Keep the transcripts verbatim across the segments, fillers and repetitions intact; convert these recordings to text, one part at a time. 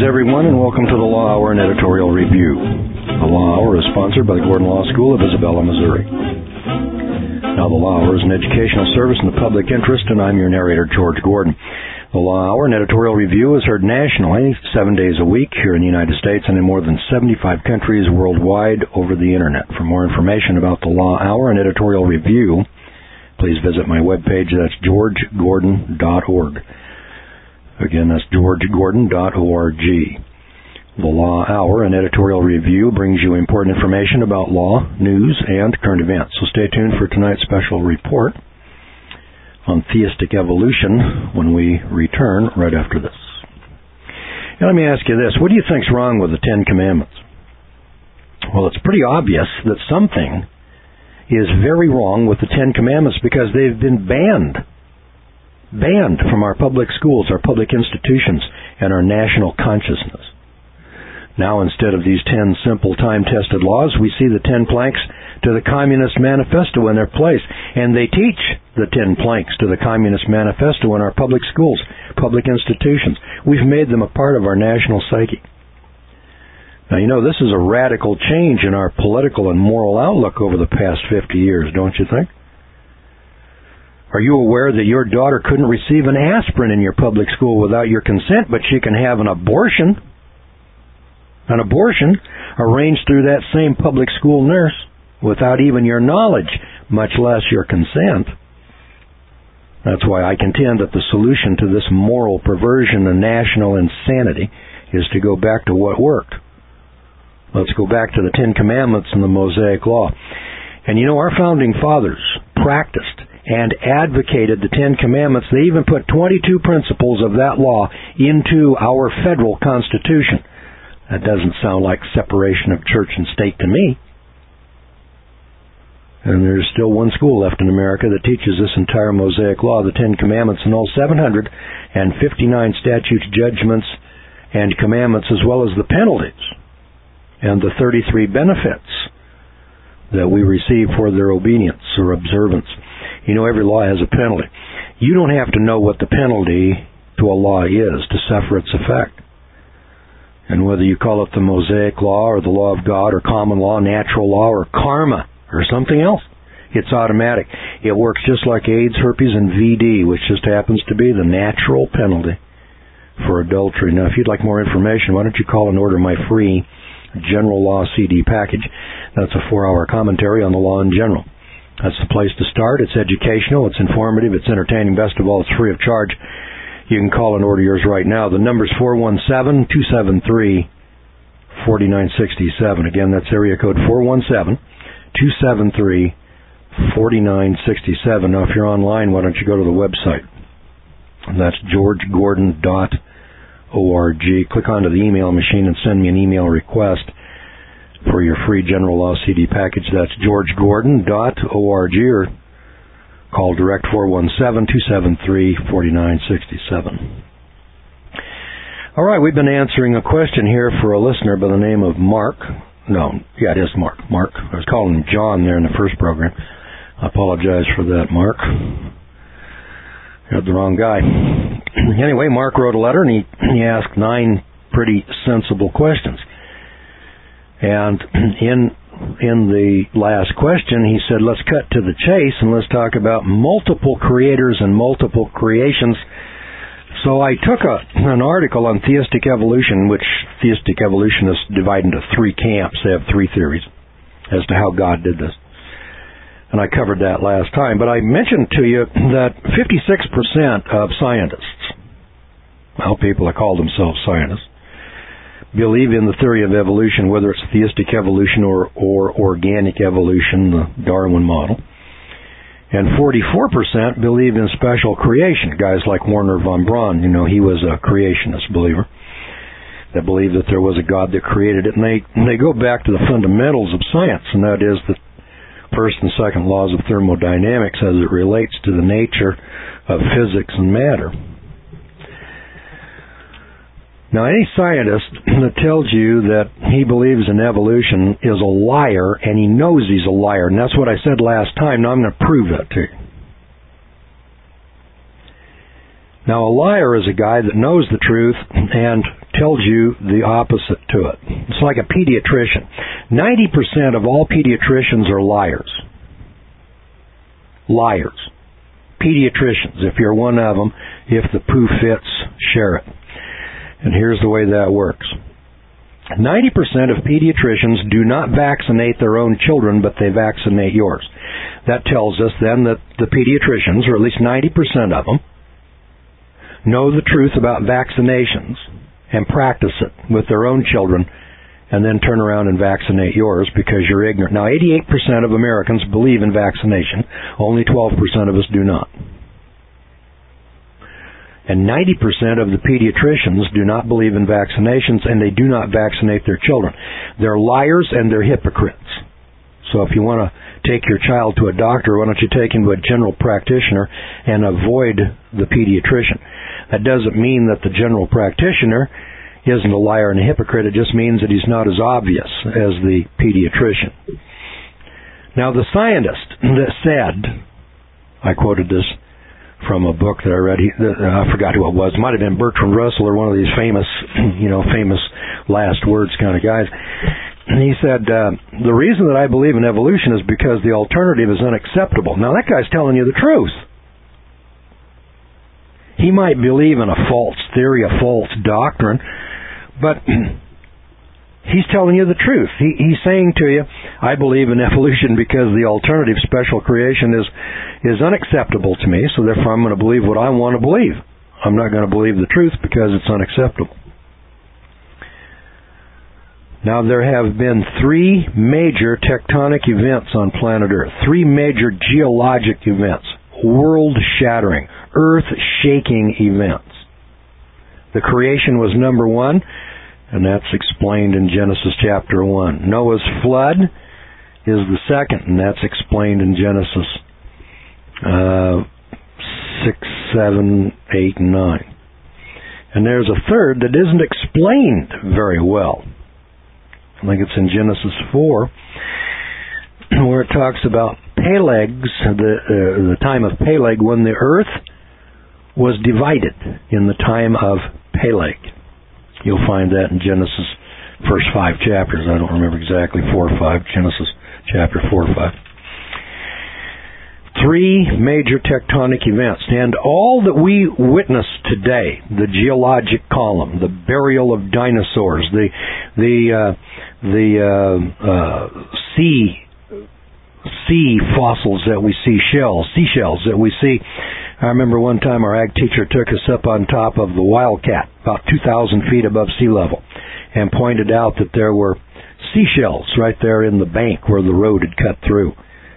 Greetings, everyone, and welcome to the Law Hour and Editorial Review. The Law Hour is sponsored by the Gordon Law School of Isabella, Missouri. Now, the Law Hour is an educational service in the public interest, and I'm your narrator, George Gordon. The Law Hour and Editorial Review is heard nationally seven days a week here in the United States and in more than seventy-five countries worldwide over the Internet. For more information about the Law Hour and Editorial Review, please visit my webpage. That's george gordon dot org. Again, that's george gordon dot org. The Law Hour and Editorial Review brings you important information about law, news, and current events. So stay tuned for tonight's special report on theistic evolution when we return right after this. Now, let me ask you this. What do you think's wrong with the Ten Commandments? Well, it's pretty obvious that something is very wrong with the Ten Commandments because they've been banned. Banned from our public schools, our public institutions, and our national consciousness. Now, instead of these ten simple time-tested laws, we see the ten planks to the Communist Manifesto in their place. And they teach the ten planks to the Communist Manifesto in our public schools, public institutions. We've made them a part of our national psyche. Now, you know, this is a radical change in our political and moral outlook over the past fifty years, don't you think? Are you aware that your daughter couldn't receive an aspirin in your public school without your consent, but she can have an abortion? An abortion arranged through that same public school nurse without even your knowledge, much less your consent. That's why I contend that the solution to this moral perversion and national insanity is to go back to what worked. Let's go back to the Ten Commandments and the Mosaic Law. And you know, our founding fathers practiced and advocated the Ten Commandments. They even put twenty-two principles of that law into our federal Constitution. That doesn't sound like separation of church and state to me. And there's still one school left in America that teaches this entire Mosaic Law, the Ten Commandments, and all seven hundred fifty-nine statutes, judgments, and commandments, as well as the penalties and the thirty-three benefits that we receive for their obedience or observance. You know, every law has a penalty. You don't have to know what the penalty to a law is to suffer its effect. And whether you call it the Mosaic Law or the law of God or common law, natural law, or karma or something else, it's automatic. It works just like AIDS, herpes, and V D, which just happens to be the natural penalty for adultery. Now, if you'd like more information, why don't you call and order my free General Law C D package. That's a four-hour commentary on the law in general. That's the place to start. It's educational, it's informative, it's entertaining. Best of all, it's free of charge. You can call and order yours right now. The number's four one seven, two seven three, four nine six seven. Again, that's area code four one seven, two seven three, four nine six seven. Now, if you're online, why don't you go to the website? That's george gordon dot org. Click onto the email machine and send me an email request for your free General Law C D package. That's george gordon dot org, or call direct four one seven, two seven three, four nine six seven. All right, we've been answering a question here for a listener by the name of Mark. No, yeah, it is Mark. Mark. I was calling him John there in the first program. I apologize for that, Mark. Got the wrong guy. Anyway, Mark wrote a letter, and he, he asked nine pretty sensible questions. And in in the last question, he said, let's cut to the chase and let's talk about multiple creators and multiple creations. So I took a, an article on theistic evolution, which theistic evolutionists divide into three camps. They have three theories as to how God did this. And I covered that last time. But I mentioned to you that fifty-six percent of scientists, well, people that call themselves scientists, believe in the theory of evolution, whether it's theistic evolution or, or organic evolution, the Darwin model. And forty-four percent believe in special creation. Guys like Werner von Braun, you know, he was a creationist believer that believed that there was a God that created it. And they, they go back to the fundamentals of science, and that is the first and second laws of thermodynamics as it relates to the nature of physics and matter. Now, any scientist that tells you that he believes in evolution is a liar, and he knows he's a liar. And that's what I said last time. Now I'm going to prove that to you. Now, a liar is a guy that knows the truth and tells you the opposite to it. It's like a pediatrician. ninety percent of all pediatricians are liars. Liars. Pediatricians. If you're one of them, if the poo fits, share it. And here's the way that works. ninety percent of pediatricians do not vaccinate their own children, but they vaccinate yours. That tells us then that the pediatricians, or at least ninety percent of them, know the truth about vaccinations and practice it with their own children, and then turn around and vaccinate yours because you're ignorant. Now, eighty-eight percent of Americans believe in vaccination. Only twelve percent of us do not. And ninety percent of the pediatricians do not believe in vaccinations, and they do not vaccinate their children. They're liars and they're hypocrites. So if you want to take your child to a doctor, why don't you take him to a general practitioner and avoid the pediatrician? That doesn't mean that the general practitioner isn't a liar and a hypocrite. It just means that he's not as obvious as the pediatrician. Now, the scientist that said, I quoted this from a book that I read. He, uh, I forgot who it was. It might have been Bertrand Russell or one of these famous, you know, famous last words kind of guys. And he said, uh, the reason that I believe in evolution is because the alternative is unacceptable. Now, that guy's telling you the truth. He might believe in a false theory, a false doctrine, but he's telling you the truth. He, he's saying to you, I believe in evolution because the alternative, special creation, is is unacceptable to me, so therefore I'm going to believe what I want to believe. I'm not going to believe the truth because it's unacceptable. Now, there have been three major tectonic events on planet Earth, three major geologic events, world-shattering, earth-shaking events. The creation was number one, and that's explained in Genesis chapter one. Noah's flood is the second, and that's explained in Genesis uh, six, seven, eight, and nine. And there's a third that isn't explained very well. I think it's in Genesis four, where it talks about Peleg's, the, uh, the time of Peleg, when the earth was divided in the time of Peleg. You'll find that in Genesis, first five chapters. I don't remember exactly, four or five, Genesis chapter four or five. Three major tectonic events, and all that we witness today, the geologic column, the burial of dinosaurs, the the uh, the uh, uh, sea sea fossils that we see, shells, seashells that we see. I remember one time our ag teacher took us up on top of the Wildcat, about two thousand feet above sea level, and pointed out that there were seashells right there in the bank where the road had cut through.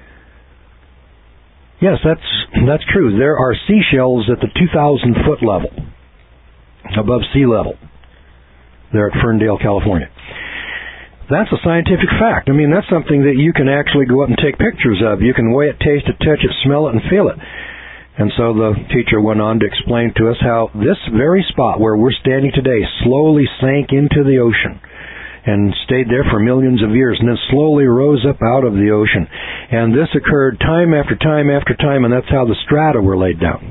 Yes, that's that's true. There are seashells at the two thousand foot level, above sea level, there at Ferndale, California. That's a scientific fact. I mean, that's something that you can actually go up and take pictures of. You can weigh it, taste it, touch it, smell it, and feel it. And so the teacher went on to explain to us how this very spot where we're standing today slowly sank into the ocean and stayed there for millions of years, and then slowly rose up out of the ocean. And this occurred time after time after time, and that's how the strata were laid down.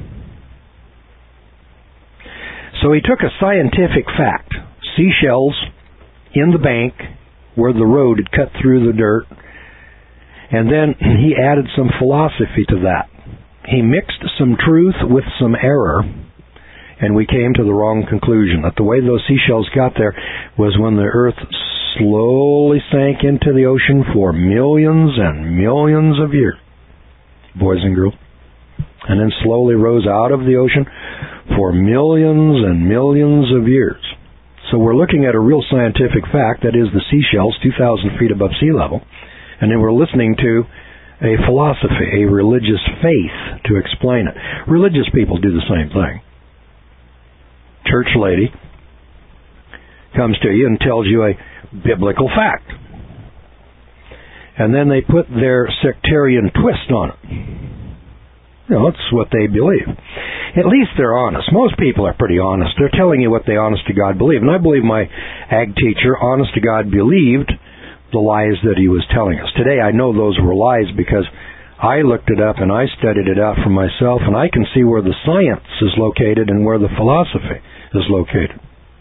So he took a scientific fact, seashells in the bank where the road had cut through the dirt, and then he added some philosophy to that. He mixed some truth with some error, and we came to the wrong conclusion, that the way those seashells got there was when the earth slowly sank into the ocean for millions and millions of years, boys and girls, and then slowly rose out of the ocean for millions and millions of years. So we're looking at a real scientific fact, that is the seashells two thousand feet above sea level, and then we're listening to a philosophy, a religious faith to explain it. Religious people do the same thing. Church lady comes to you and tells you a biblical fact, and then they put their sectarian twist on it. You know, that's what they believe. At least they're honest. Most people are pretty honest. They're telling you what they honest to God believe. And I believe my ag teacher, honest to God, believed the lies that he was telling us. Today I know those were lies because I looked it up and I studied it out for myself, and I can see where the science is located and where the philosophy is located.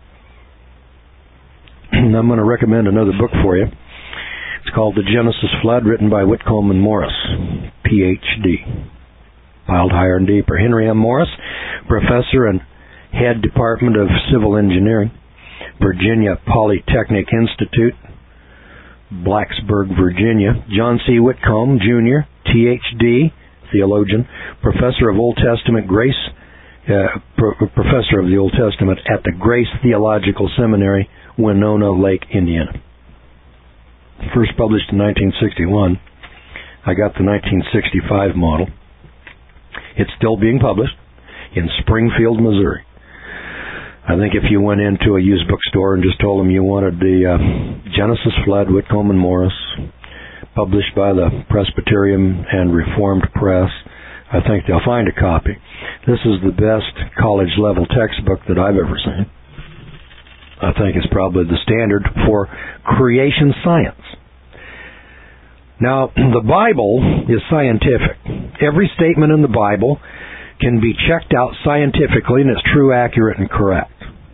I'm going to recommend another book for you. It's called The Genesis Flood, written by Whitcomb and Morris, P H D. Piled higher and deeper. Henry M. Morris, professor and head Department of Civil Engineering, Virginia Polytechnic Institute, Blacksburg, Virginia. John C. Whitcomb, Junior, T H D, theologian, professor of Old Testament Grace, uh, pro- professor of the Old Testament at the Grace Theological Seminary, Winona Lake, Indiana. First published in nineteen sixty-one. I got the nineteen sixty-five model. It's still being published in Springfield, Missouri. I think if you went into a used bookstore and just told them you wanted the uh, Genesis Flood, Whitcomb and Morris, published by the Presbyterian and Reformed Press, I think they'll find a copy. This is the best college-level textbook that I've ever seen. I think it's probably the standard for creation science. Now, the Bible is scientific. Every statement in the Bible can be checked out scientifically, and it's true, accurate, and correct.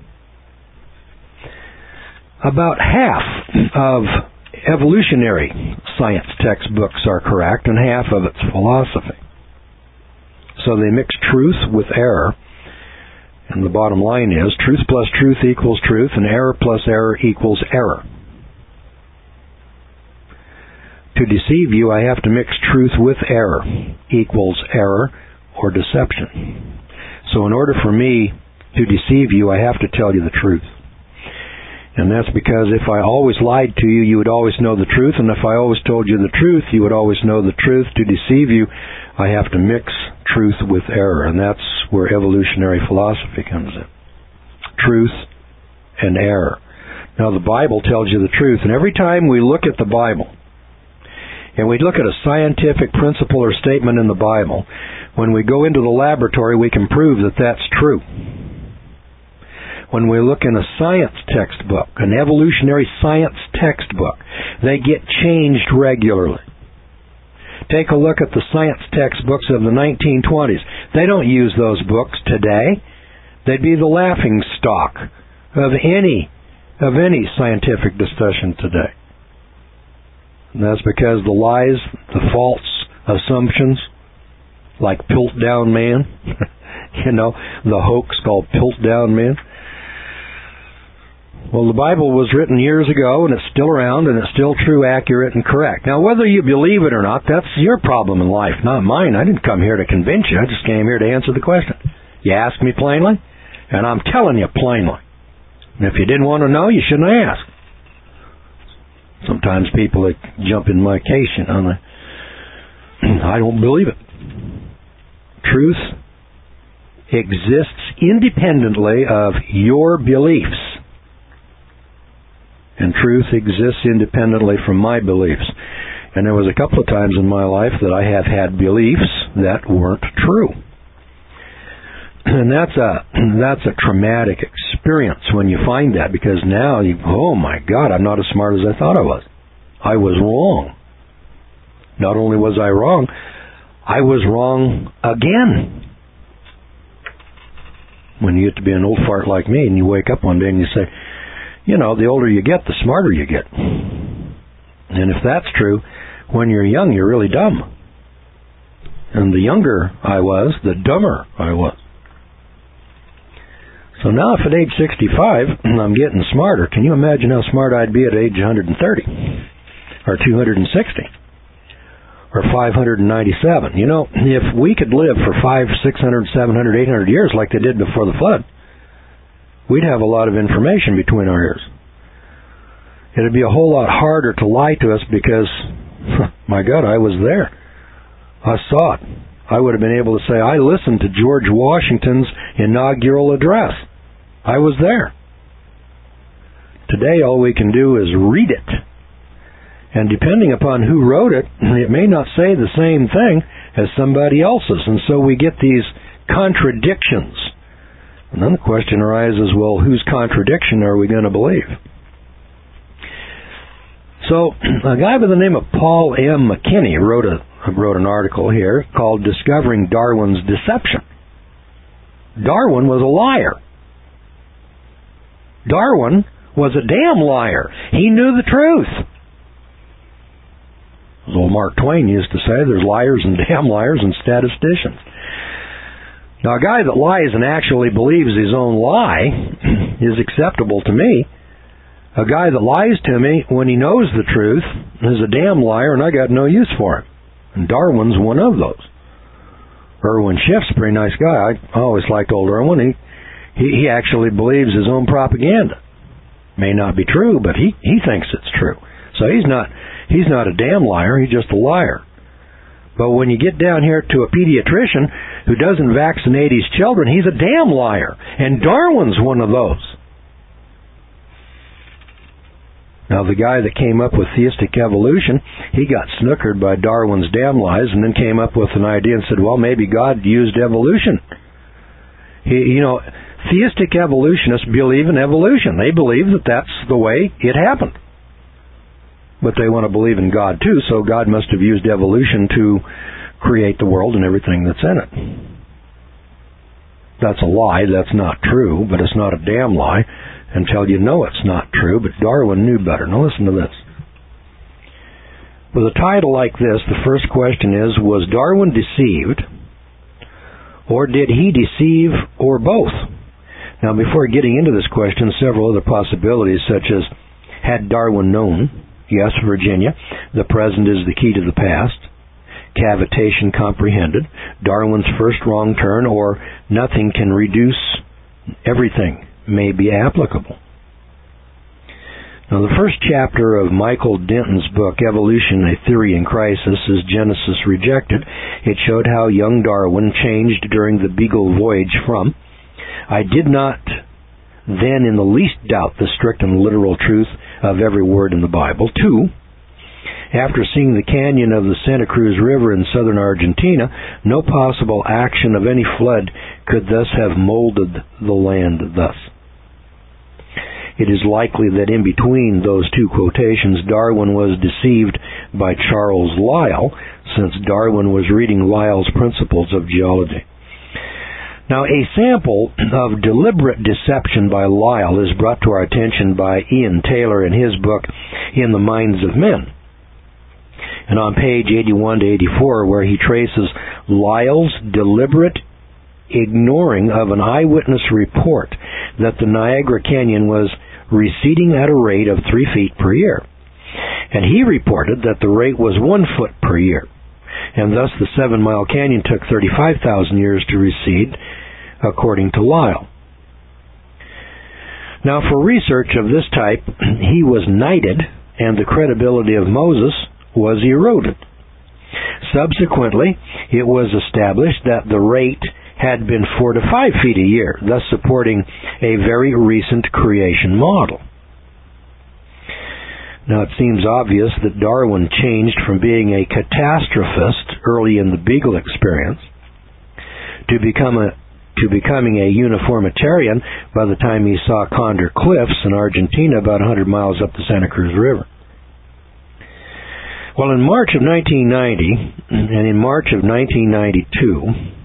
About half of evolutionary science textbooks are correct, and half of it's philosophy. So they mix truth with error, and the bottom line is truth plus truth equals truth, and error plus error equals error. To deceive you, I have to mix truth with error equals error or deception. So in order for me to deceive you, I have to tell you the truth. And that's because if I always lied to you, you would always know the truth. And if I always told you the truth, you would always know the truth. To deceive you, I have to mix truth with error. And that's where evolutionary philosophy comes in. Truth and error. Now, the Bible tells you the truth. And every time we look at the Bible, and we look at a scientific principle or statement in the Bible, when we go into the laboratory, we can prove that that's true. When we look in a science textbook, an evolutionary science textbook, they get changed regularly. Take a look at the science textbooks of the nineteen twenties. They don't use those books today. They'd be the laughing stock of any of any scientific discussion today. And that's because the lies, the false assumptions, like Piltdown Man, you know, the hoax called Piltdown Man. Well, the Bible was written years ago, and it's still around, and it's still true, accurate, and correct. Now, whether you believe it or not, that's your problem in life, not mine. I didn't come here to convince you. I just came here to answer the question. You asked me plainly, and I'm telling you plainly. And if you didn't want to know, you shouldn't ask. Sometimes people that jump in my case, you know, I don't believe it. Truth exists independently of your beliefs. And truth exists independently from my beliefs. And there was a couple of times in my life that I have had beliefs that weren't true. And that's a that's a traumatic experience when you find that, because now you, oh my God, I'm not as smart as I thought I was. I was wrong. Not only was I wrong, I was wrong again. When you get to be an old fart like me and you wake up one day and you say, you know, the older you get, the smarter you get. And if that's true, when you're young, you're really dumb. And the younger I was, the dumber I was. So now if at age sixty-five, I'm getting smarter, can you imagine how smart I'd be at age one hundred thirty? Or two hundred sixty? Or five hundred ninety-seven? You know, if we could live for five, six hundred, seven hundred, eight hundred years like they did before the flood, we'd have a lot of information between our ears. It'd be a whole lot harder to lie to us because, my God, I was there. I saw it. I would have been able to say, I listened to George Washington's inaugural address. I was there. Today, all we can do is read it. And depending upon who wrote it, it may not say the same thing as somebody else's. And so we get these contradictions. And then the question arises, well, whose contradiction are we going to believe? So, a guy by the name of Paul M. McKinney wrote a, I wrote an article here called Discovering Darwin's Deception. Darwin was a liar. Darwin was a damn liar. He knew the truth. As old Mark Twain used to say, there's liars and damn liars and statisticians. Now, a guy that lies and actually believes his own lie is acceptable to me. A guy that lies to me when he knows the truth is a damn liar, and I got no use for him. And Darwin's one of those. Irwin Schiff's a pretty nice guy. I always liked old Irwin. He, he, he actually believes his own propaganda. May not be true, but he, he thinks it's true. So he's not he's not a damn liar, he's just a liar. But when you get down here to a pediatrician who doesn't vaccinate his children, he's a damn liar. And Darwin's one of those. Now, the guy that came up with theistic evolution, he got snookered by Darwin's damn lies and then came up with an idea and said, well, maybe God used evolution. He, you know, theistic evolutionists believe in evolution. They believe that that's the way it happened. But they want to believe in God too, so God must have used evolution to create the world and everything that's in it. That's a lie. That's not true, but it's not a damn lie until you know it's not true. But Darwin knew better. Now listen to this. With a title like this, the first question is, was Darwin deceived, or did he deceive, or both? Now, before getting into this question, several other possibilities, such as, had Darwin known? Yes, Virginia. The present is the key to the past. Cavitation comprehended. Darwin's first wrong turn, or nothing can reduce everything may be applicable. Now, the first chapter of Michael Denton's book, Evolution, A Theory in Crisis, is Genesis Rejected. It showed how young Darwin changed during the Beagle voyage from, I did not then in the least doubt the strict and literal truth of every word in the Bible. Two, after seeing the canyon of the Santa Cruz River in southern Argentina, no possible action of any flood could thus have molded the land thus. It is likely that in between those two quotations, Darwin was deceived by Charles Lyell, since Darwin was reading Lyell's Principles of Geology. Now, a sample of deliberate deception by Lyell is brought to our attention by Ian Taylor in his book, In the Minds of Men. And on page eighty-one to eighty-four, where he traces Lyell's deliberate ignoring of an eyewitness report that the Niagara Canyon was receding at a rate of three feet per year. And he reported that the rate was one foot per year. And thus the Seven Mile Canyon took thirty-five thousand years to recede, according to Lyell. Now, for research of this type, he was knighted, and the credibility of Moses was eroded. Subsequently, it was established that the rate had been four to five feet a year, thus supporting a very recent creation model. Now, it seems obvious that Darwin changed from being a catastrophist early in the Beagle experience to become a to becoming a uniformitarian by the time he saw Condor Cliffs in Argentina about one hundred miles up the Santa Cruz River. Well, in March of nineteen ninety, and in March of nineteen ninety-two,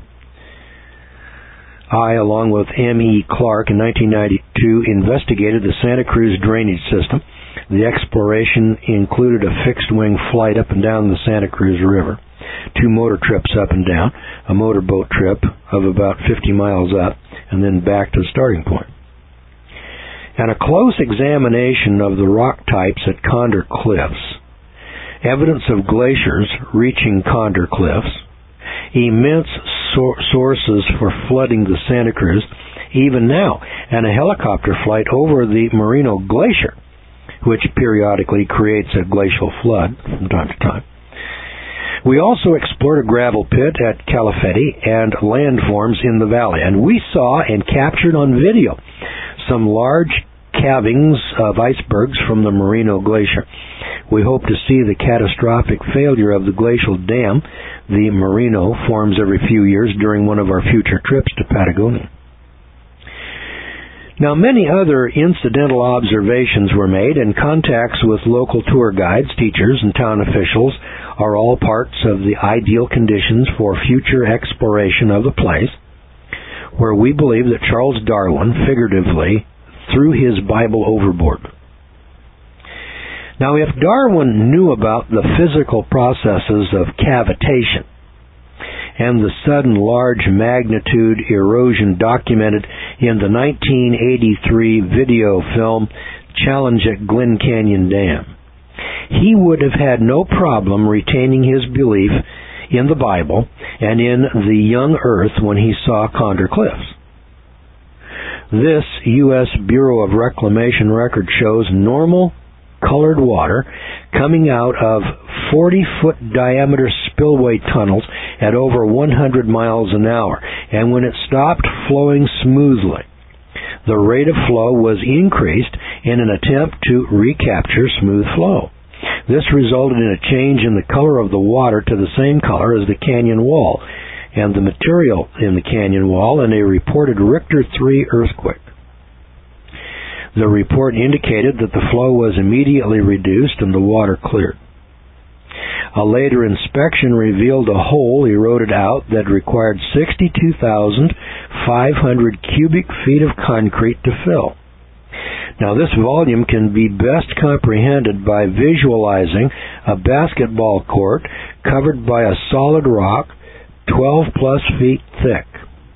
I, along with M E Clark in nineteen ninety-two, investigated the Santa Cruz drainage system. The exploration included a fixed-wing flight up and down the Santa Cruz River, two motor trips up and down, a motorboat trip of about fifty miles up, and then back to the starting point. And a close examination of the rock types at Condor Cliffs, evidence of glaciers reaching Condor Cliffs, immense sor- sources for flooding the Santa Cruz, even now, and a helicopter flight over the Merino Glacier, which periodically creates a glacial flood from time to time. We also explored a gravel pit at Calafetti and landforms in the valley, and we saw and captured on video some large calvings of icebergs from the Merino Glacier. We hope to see the catastrophic failure of the glacial dam the Merino forms every few years during one of our future trips to Patagonia. Now, many other incidental observations were made, and contacts with local tour guides, teachers, and town officials are all parts of the ideal conditions for future exploration of the place, where we believe that Charles Darwin figuratively threw his Bible overboard. Now, if Darwin knew about the physical processes of cavitation and the sudden large magnitude erosion documented in the nineteen eighty-three video film Challenge at Glen Canyon Dam, he would have had no problem retaining his belief in the Bible and in the young earth when he saw Condor Cliffs. This U S Bureau of Reclamation record shows normal colored water coming out of forty-foot diameter spillway tunnels at over one hundred miles an hour, and when it stopped flowing smoothly, the rate of flow was increased in an attempt to recapture smooth flow. This resulted in a change in the color of the water to the same color as the canyon wall and the material in the canyon wall, and a reported Richter three earthquake. The report indicated that the flow was immediately reduced and the water cleared. A later inspection revealed a hole eroded out that required sixty-two thousand five hundred cubic feet of concrete to fill. Now, this volume can be best comprehended by visualizing a basketball court covered by a solid rock twelve plus feet thick.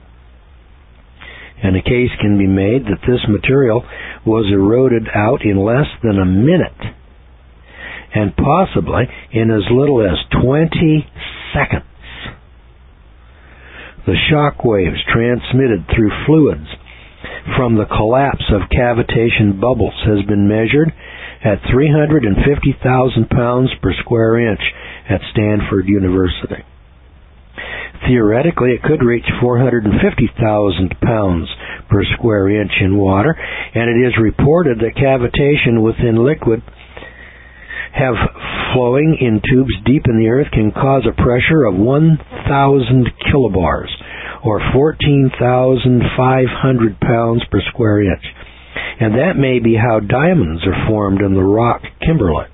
And a case can be made that this material was eroded out in less than a minute, and possibly in as little as twenty seconds. The shock waves transmitted through fluids from the collapse of cavitation bubbles has been measured at three hundred fifty thousand pounds per square inch at Stanford University. Theoretically, it could reach four hundred fifty thousand pounds per square inch in water, and it is reported that cavitation within liquid have flowing in tubes deep in the earth can cause a pressure of one thousand kilobars, or fourteen thousand five hundred pounds per square inch. And that may be how diamonds are formed in the rock kimberlite.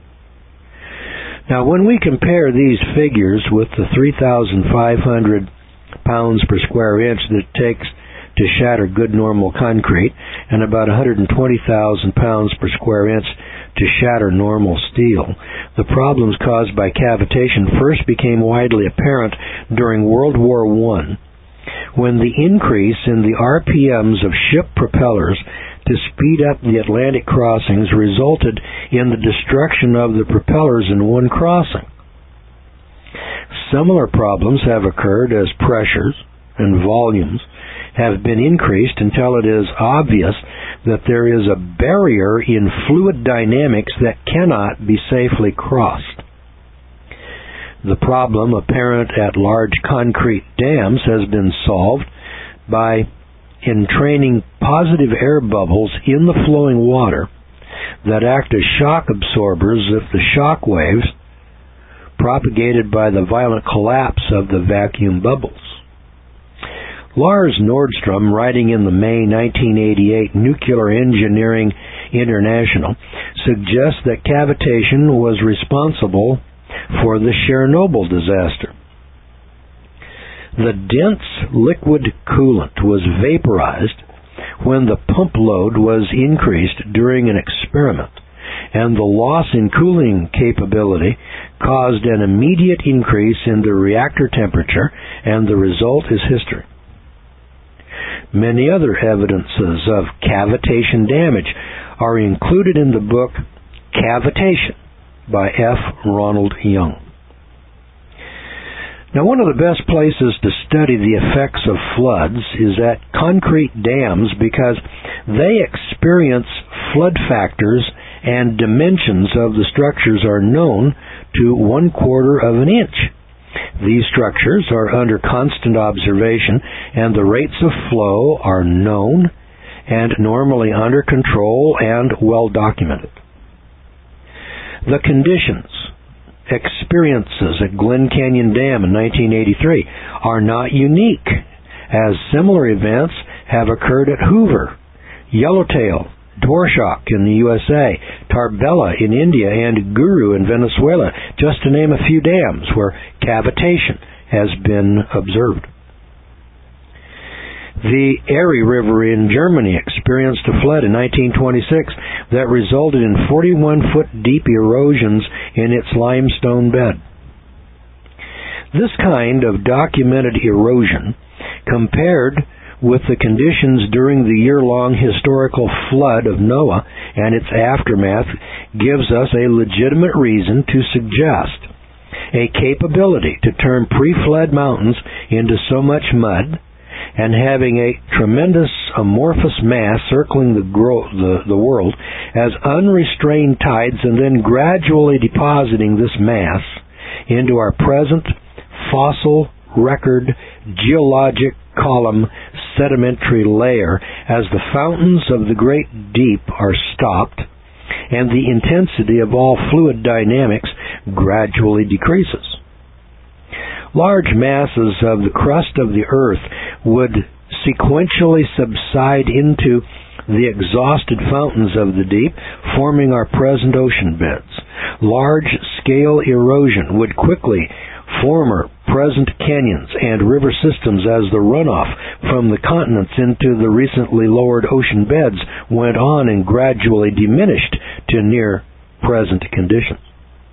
Now, when we compare these figures with the three thousand five hundred pounds per square inch that it takes to shatter good normal concrete, and about one hundred twenty thousand pounds per square inch to shatter normal steel, the problems caused by cavitation first became widely apparent during World War One, when the increase in the R P Ms of ship propellers to speed up the Atlantic crossings resulted in the destruction of the propellers in one crossing. Similar problems have occurred as pressures and volumes have been increased until it is obvious that there is a barrier in fluid dynamics that cannot be safely crossed. The problem apparent at large concrete dams has been solved by entraining positive air bubbles in the flowing water that act as shock absorbers if the shock waves propagated by the violent collapse of the vacuum bubbles. Lars Nordstrom, writing in the May nineteen eighty-eight Nuclear Engineering International, suggests that cavitation was responsible for the Chernobyl disaster. The dense liquid coolant was vaporized when the pump load was increased during an experiment, and the loss in cooling capability caused an immediate increase in the reactor temperature, and the result is history. Many other evidences of cavitation damage are included in the book Cavitation by F. Ronald Young. Now, one of the best places to study the effects of floods is at concrete dams because they experience flood factors and dimensions of the structures are known to one quarter of an inch. These structures are under constant observation, and the rates of flow are known and normally under control and well documented. The conditions experiences at Glen Canyon Dam in nineteen eighty-three are not unique, as similar events have occurred at Hoover Yellowtail, Dworshak in the U S A, Tarbella in India, and Guru in Venezuela, just to name a few dams where cavitation has been observed. The Erie River in Germany experienced a flood in nineteen twenty-six that resulted in forty-one foot deep erosions in its limestone bed. This kind of documented erosion, compared with the conditions during the year-long historical flood of Noah and its aftermath, gives us a legitimate reason to suggest a capability to turn pre-flood mountains into so much mud, and having a tremendous amorphous mass circling the, gro- the, the world as unrestrained tides, and then gradually depositing this mass into our present fossil record geologic column sedimentary layer as the fountains of the great deep are stopped and the intensity of all fluid dynamics gradually decreases. Large masses of the crust of the earth would sequentially subside into the exhausted fountains of the deep, forming our present ocean beds. Large-scale erosion would quickly form our present canyons and river systems as the runoff from the continents into the recently lowered ocean beds went on and gradually diminished to near present conditions.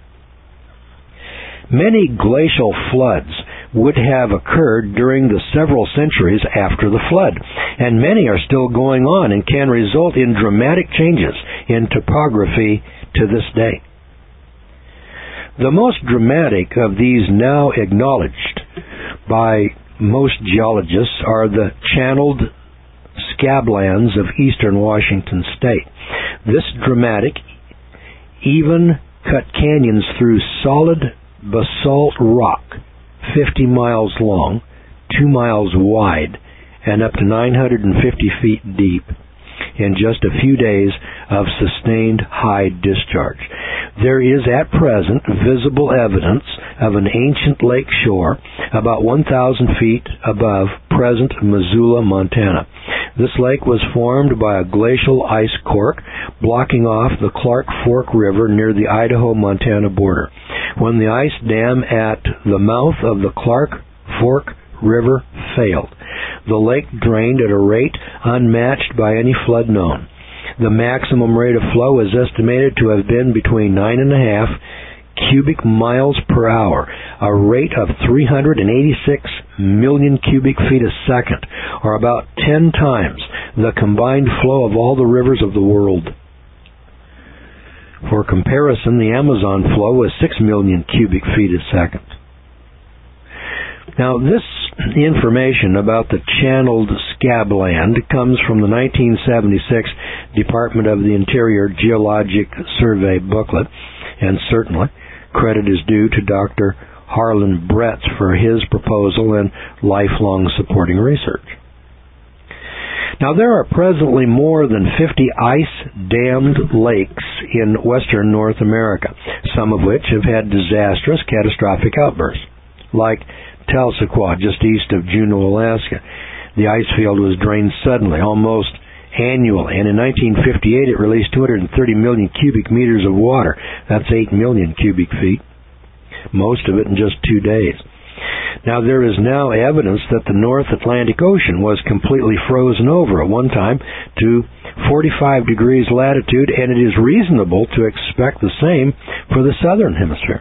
Many glacial floods would have occurred during the several centuries after the flood, and many are still going on and can result in dramatic changes in topography to this day. The most dramatic of these now acknowledged by most geologists are the channeled scablands of eastern Washington state. This dramatic, even-cut canyons through solid basalt rock, fifty miles long, two miles wide, and up to nine hundred fifty feet deep, in just a few days of sustained high discharge. There is at present visible evidence of an ancient lake shore about one thousand feet above present Missoula, Montana. This lake was formed by a glacial ice cork blocking off the Clark Fork River near the Idaho-Montana border. When the ice dam at the mouth of the Clark Fork River failed, the lake drained at a rate unmatched by any flood known. The maximum rate of flow is estimated to have been between nine and a half cubic miles per hour, a rate of three hundred eighty-six million cubic feet a second, or about ten times the combined flow of all the rivers of the world. For comparison, the Amazon flow was six million cubic feet a second. Now, this information about the channeled scabland comes from the nineteen seventy-six Department of the Interior Geologic Survey booklet, and certainly credit is due to Doctor Harlan Bretz for his proposal and lifelong supporting research. Now, there are presently more than fifty ice-dammed lakes in western North America, some of which have had disastrous, catastrophic outbursts, like Telsequah, just east of Juneau, Alaska. The ice field was drained suddenly, almost annually, and in nineteen fifty-eight it released two hundred thirty million cubic meters of water. That's eight million cubic feet, most of it in just two days. Now, there is now evidence that the North Atlantic Ocean was completely frozen over at one time to forty-five degrees latitude, and it is reasonable to expect the same for the southern hemisphere.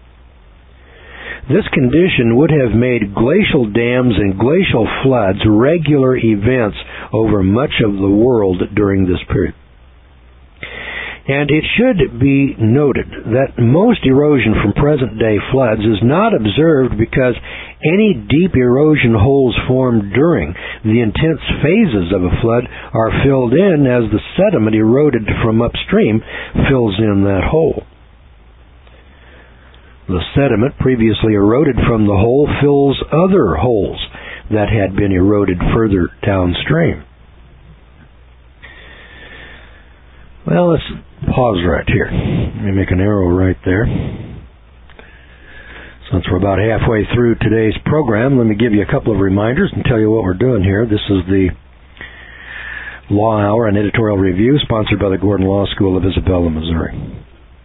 This condition would have made glacial dams and glacial floods regular events over much of the world during this period. And it should be noted that most erosion from present-day floods is not observed because any deep erosion holes formed during the intense phases of a flood are filled in as the sediment eroded from upstream fills in that hole. The sediment previously eroded from the hole fills other holes that had been eroded further downstream. Well, let's pause right here. Let me make an arrow right there. Since we're about halfway through today's program, let me give you a couple of reminders and tell you what we're doing here. This is the Law Hour and Editorial Review, sponsored by the Gordon Law School of Isabella, Missouri.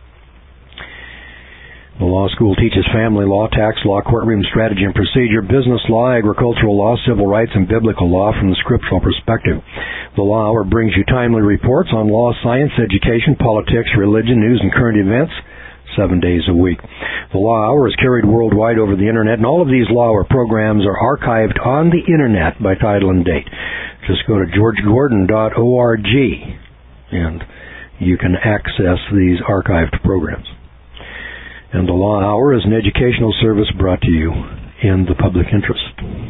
The law school teaches family law, tax law, courtroom strategy and procedure, business law, agricultural law, civil rights, and biblical law from the scriptural perspective. The Law Hour brings you timely reports on law, science, education, politics, religion, news, and current events, seven days a week. The Law Hour is carried worldwide over the Internet, and all of these Law Hour programs are archived on the Internet by title and date. Just go to george gordon dot org, and you can access these archived programs. And the Law Hour is an educational service brought to you in the public interest.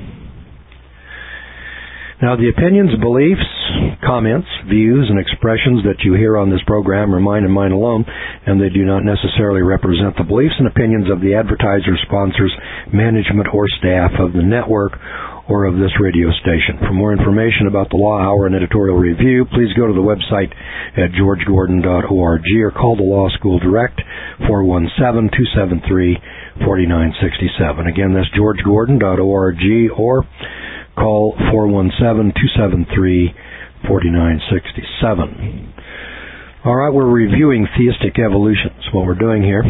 Now, the opinions, beliefs, comments, views, and expressions that you hear on this program are mine and mine alone, and they do not necessarily represent the beliefs and opinions of the advertisers, sponsors, management, or staff of the network or of this radio station. For more information about the Law Hour and Editorial Review, please go to the website at george gordon dot org or call the Law School direct, four one seven, two seven three, four nine six seven. Again, that's george gordon dot org or call four one seven, two seven three, four nine six seven. All right, we're reviewing theistic evolution. That's what we're doing here.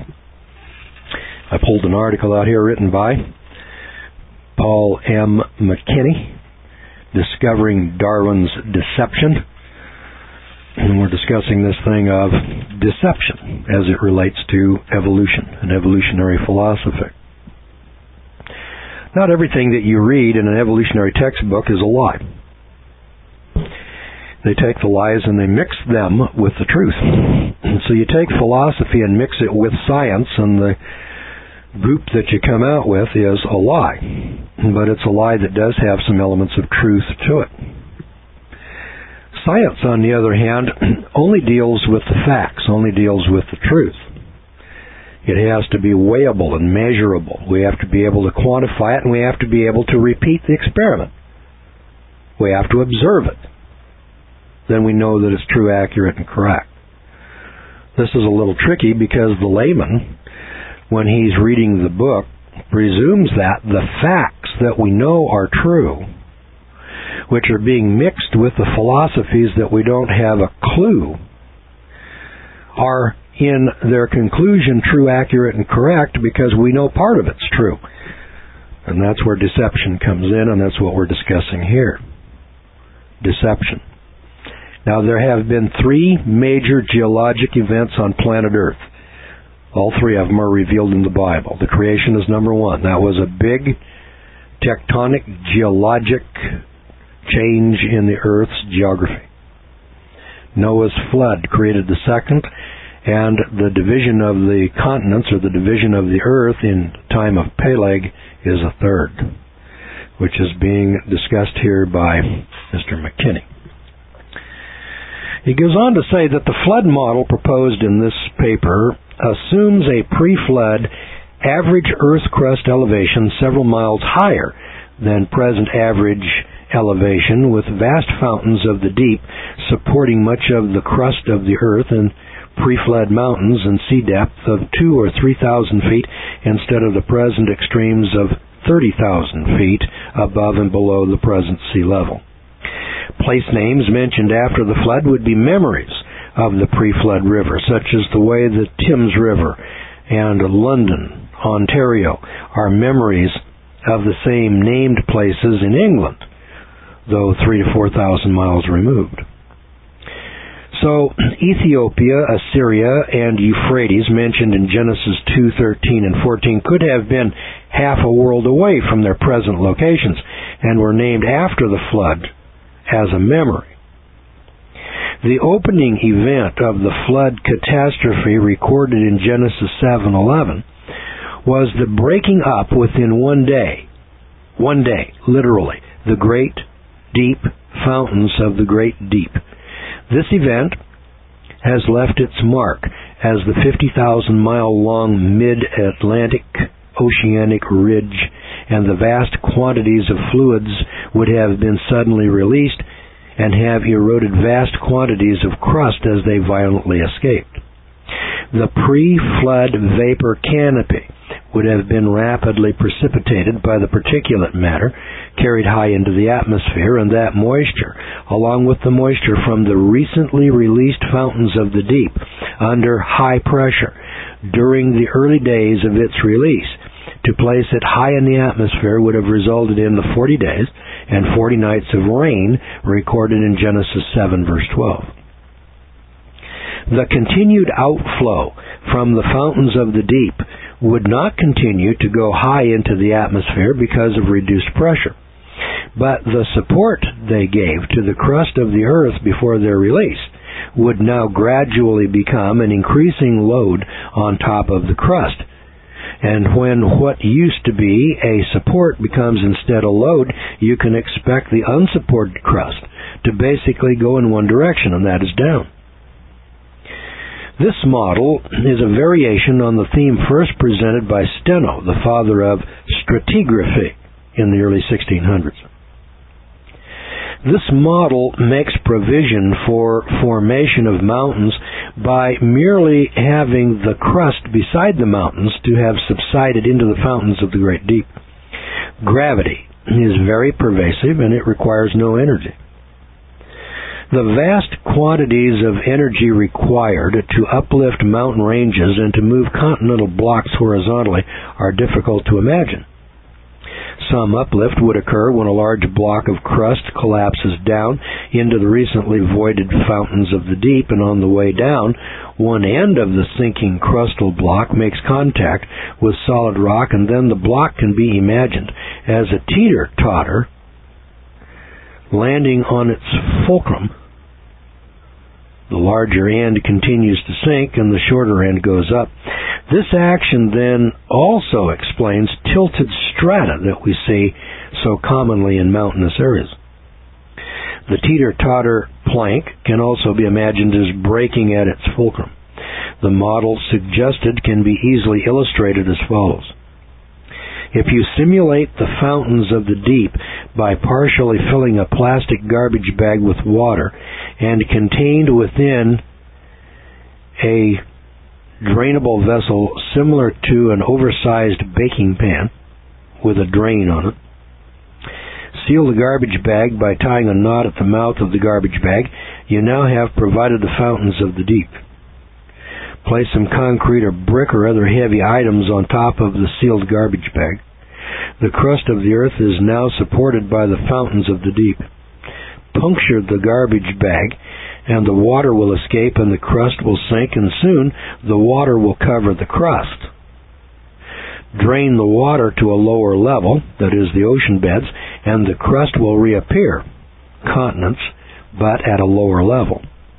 I pulled an article out here written by Paul M. McKinney, Discovering Darwin's Deception. And we're discussing this thing of deception as it relates to evolution and evolutionary philosophy. Not everything that you read in an evolutionary textbook is a lie. They take the lies and they mix them with the truth. And so you take philosophy and mix it with science, and the group that you come out with is a lie. But it's a lie that does have some elements of truth to it. Science, on the other hand, only deals with the facts, only deals with the truth. It has to be weighable and measurable. We have to be able to quantify it, and we have to be able to repeat the experiment. We have to observe it. Then we know that it's true, accurate, and correct. This is a little tricky because the layman, when he's reading the book, presumes that the facts that we know are true, which are being mixed with the philosophies that we don't have a clue, are in their conclusion true, accurate, and correct because we know part of it's true. And that's where deception comes in, and that's what we're discussing here. Deception. Now, there have been three major geologic events on planet Earth. All three of them are revealed in the Bible. The creation is number one. That was a big tectonic geologic change in the Earth's geography. Noah's flood created the second, and the division of the continents, or the division of the Earth in time of Peleg, is a third, which is being discussed here by Mister McKinney. He goes on to say that the flood model proposed in this paper assumes a pre-flood average Earth crust elevation several miles higher than present average elevation, with vast fountains of the deep supporting much of the crust of the Earth, and pre-flood mountains and sea depth of two or three thousand feet instead of the present extremes of thirty thousand feet above and below the present sea level. Place names mentioned after the flood would be memories of the pre-flood river, such as the way the Thames River and London, Ontario, are memories of the same named places in England, though three to four thousand miles removed. So, Ethiopia, Assyria, and Euphrates, mentioned in Genesis two, thirteen, and fourteen, could have been half a world away from their present locations, and were named after the flood as a memory. The opening event of the flood catastrophe recorded in Genesis seven eleven was the breaking up within one day, one day, literally, the great deep fountains of the great deep. This event has left its mark as the fifty thousand mile long mid-Atlantic oceanic ridge and the vast quantities of fluids would have been suddenly released and have eroded vast quantities of crust as they violently escaped. The pre-flood vapor canopy would have been rapidly precipitated by the particulate matter carried high into the atmosphere, and that moisture, along with the moisture from the recently released fountains of the deep under high pressure during the early days of its release. To place it high in the atmosphere would have resulted in the forty days and forty nights of rain recorded in Genesis seven, verse twelve. The continued outflow from the fountains of the deep would not continue to go high into the atmosphere because of reduced pressure. But the support they gave to the crust of the earth before their release would now gradually become an increasing load on top of the crust. And when what used to be a support becomes instead a load, you can expect the unsupported crust to basically go in one direction, and that is down. This model is a variation on the theme first presented by Steno, the father of stratigraphy, in the early sixteen hundreds. This model makes provision for formation of mountains by merely having the crust beside the mountains to have subsided into the fountains of the great deep. Gravity is very pervasive and it requires no energy. The vast quantities of energy required to uplift mountain ranges and to move continental blocks horizontally are difficult to imagine. Some uplift would occur when a large block of crust collapses down into the recently voided fountains of the deep, and on the way down, one end of the sinking crustal block makes contact with solid rock, and then the block can be imagined as a teeter-totter landing on its fulcrum. The larger end continues to sink and the shorter end goes up. This action then also explains tilted strata that we see so commonly in mountainous areas. The teeter-totter plank can also be imagined as breaking at its fulcrum. The model suggested can be easily illustrated as follows. If you simulate the fountains of the deep by partially filling a plastic garbage bag with water and contained within a drainable vessel similar to an oversized baking pan with a drain on it, seal the garbage bag by tying a knot at the mouth of the garbage bag, you now have provided the fountains of the deep. Place some concrete or brick or other heavy items on top of the sealed garbage bag. The crust of the earth is now supported by the fountains of the deep. Puncture the garbage bag, and the water will escape and the crust will sink, and soon the water will cover the crust. Drain the water to a lower level, that is the ocean beds, and the crust will reappear, continents, but at a lower level.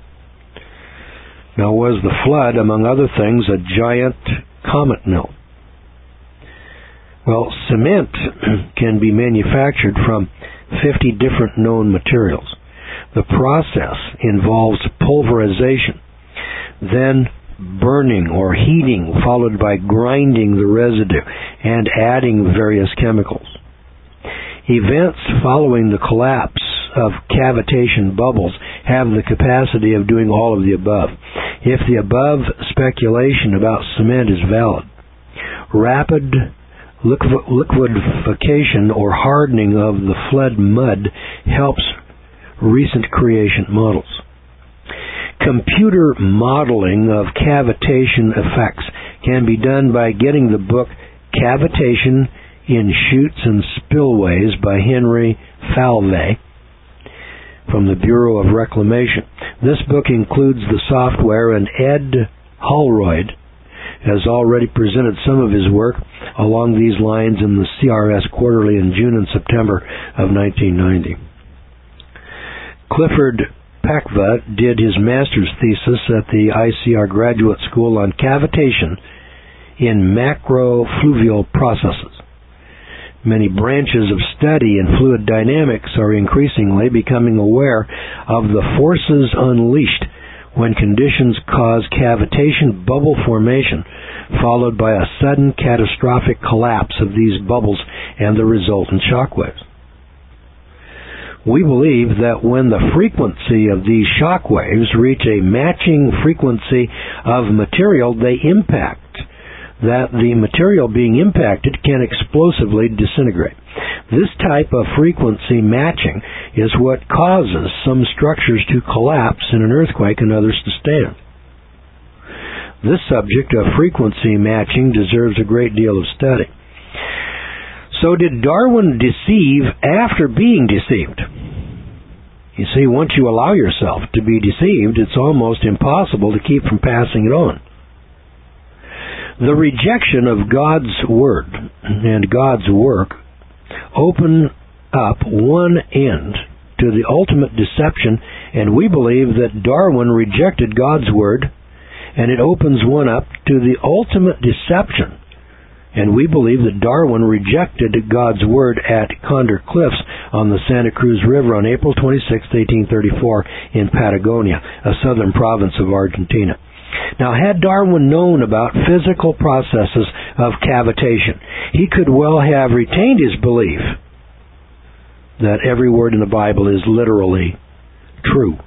Now, was the flood, among other things, a giant comet mill? Well, cement can be manufactured from fifty different known materials. The process involves pulverization, then burning or heating, followed by grinding the residue and adding various chemicals. Events following the collapse of cavitation bubbles have the capacity of doing all of the above. If the above speculation about cement is valid, rapid liquefaction or hardening of the flood mud helps recent creation models. Computer modeling of cavitation effects can be done by getting the book Cavitation in Chutes and Spillways by Henry Falvey from the Bureau of Reclamation. This book includes the software, and Ed Holroyd has already presented some of his work along these lines in the C R S Quarterly in June and September of nineteen ninety. Clifford Pakva did his master's thesis at the I C R Graduate School on cavitation in macrofluvial processes. Many branches of study in fluid dynamics are increasingly becoming aware of the forces unleashed when conditions cause cavitation bubble formation, followed by a sudden catastrophic collapse of these bubbles and the resultant shock waves. We believe that when the frequency of these shock waves reach a matching frequency of material they impact, that the material being impacted can explosively disintegrate. This type of frequency matching is what causes some structures to collapse in an earthquake and others to stand. This subject of frequency matching deserves a great deal of study. So did Darwin deceive after being deceived? You see, once you allow yourself to be deceived, it's almost impossible to keep from passing it on. The rejection of God's Word and God's work open up one end to the ultimate deception, and we believe that Darwin rejected God's Word, and it opens one up to the ultimate deception. And we believe that Darwin rejected God's Word at Condor Cliffs on the Santa Cruz River on April twenty-sixth, eighteen thirty-four in Patagonia, a southern province of Argentina. Now, had Darwin known about physical processes of cavitation, he could well have retained his belief that every word in the Bible is literally true.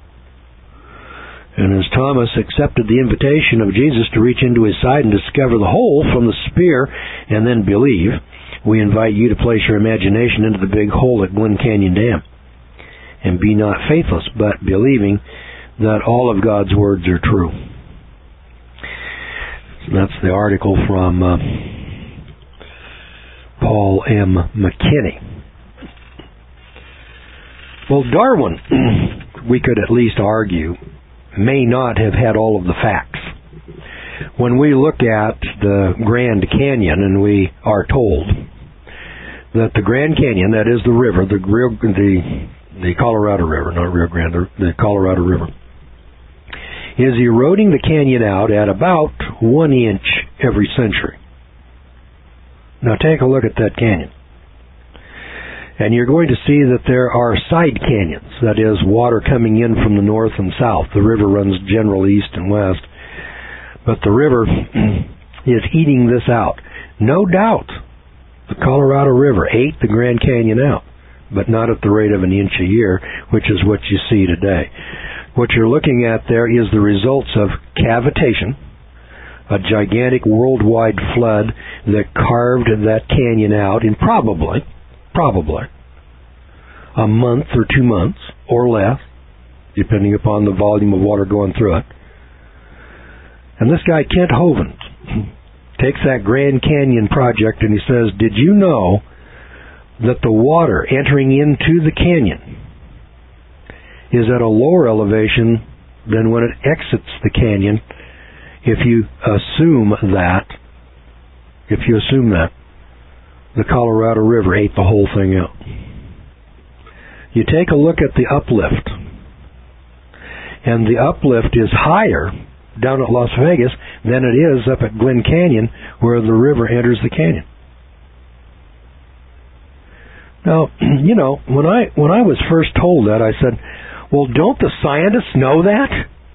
And as Thomas accepted the invitation of Jesus to reach into his side and discover the hole from the spear and then believe, we invite you to place your imagination into the big hole at Glen Canyon Dam. And be not faithless, but believing that all of God's words are true. That's the article from uh, Paul M. McKinney. Well, Darwin, we could at least argue, may not have had all of the facts. When we look at the Grand Canyon and we are told that the Grand Canyon, that is the river, the Rio, the, the Colorado River, not Rio Grande, the, the Colorado River, is eroding the canyon out at about one inch every century. Now take a look at that canyon. And you're going to see that there are side canyons, that is, water coming in from the north and south. The river runs generally east and west. But the river is eating this out. No doubt, the Colorado River ate the Grand Canyon out, but not at the rate of an inch a year, which is what you see today. What you're looking at there is the results of cavitation, a gigantic worldwide flood that carved that canyon out in probably, probably, a month or two months or less, depending upon the volume of water going through it. And this guy, Kent Hovind, takes that Grand Canyon project and he says, did you know that the water entering into the canyon is at a lower elevation than when it exits the canyon if you assume that, if you assume that, the Colorado River ate the whole thing out. You take a look at the uplift, and the uplift is higher down at Las Vegas than it is up at Glen Canyon where the river enters the canyon. Now, you know, when I when I was first told that, I said, well, don't the scientists know that?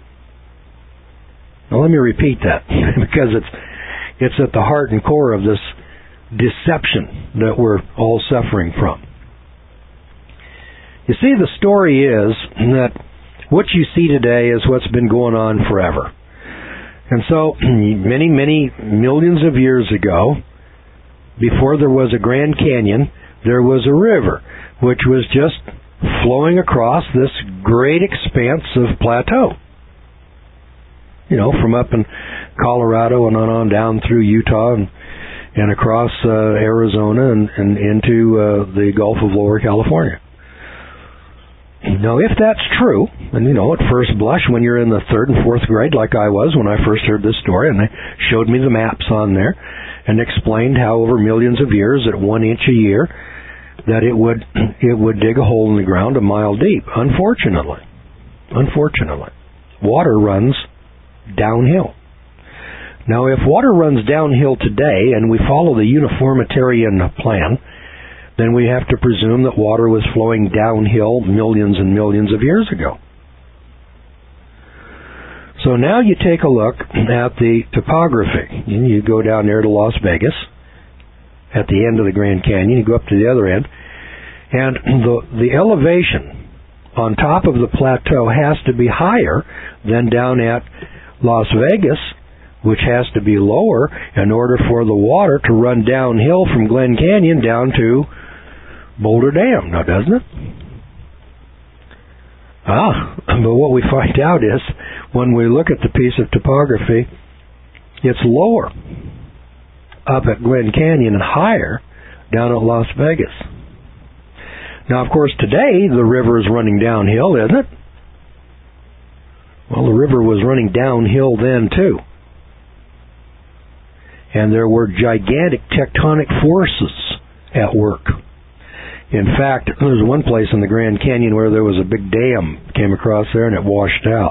Now, let me repeat that, because it's it's at the heart and core of this deception that we're all suffering from. You see, the story is that what you see today is what's been going on forever. And so, many, many millions of years ago, before there was a Grand Canyon, there was a river, which was just flowing across this great expanse of plateau. You know, from up in Colorado and on, on down through Utah and, and across uh, Arizona and, and into uh, the Gulf of Lower California. Now, if that's true, and you know, at first blush, when you're in the third and fourth grade, like I was when I first heard this story, and they showed me the maps on there, and explained how over millions of years, at one inch a year, that it would it would dig a hole in the ground a mile deep. Unfortunately, unfortunately, water runs downhill. Now, if water runs downhill today, and we follow the uniformitarian plan, then we have to presume that water was flowing downhill millions and millions of years ago. So now you take a look at the topography. You go down there to Las Vegas, at the end of the Grand Canyon, you go up to the other end, and the, the elevation on top of the plateau has to be higher than down at Las Vegas, which has to be lower in order for the water to run downhill from Glen Canyon down to Boulder Dam, now doesn't it? Ah, but what we find out is, when we look at the piece of topography, it's lower up at Glen Canyon and higher down at Las Vegas. Now, of course, today the river is running downhill, isn't it? Well, the river was running downhill then, too. And there were gigantic tectonic forces at work. In fact, there was one place in the Grand Canyon where there was a big dam came across there and it washed out.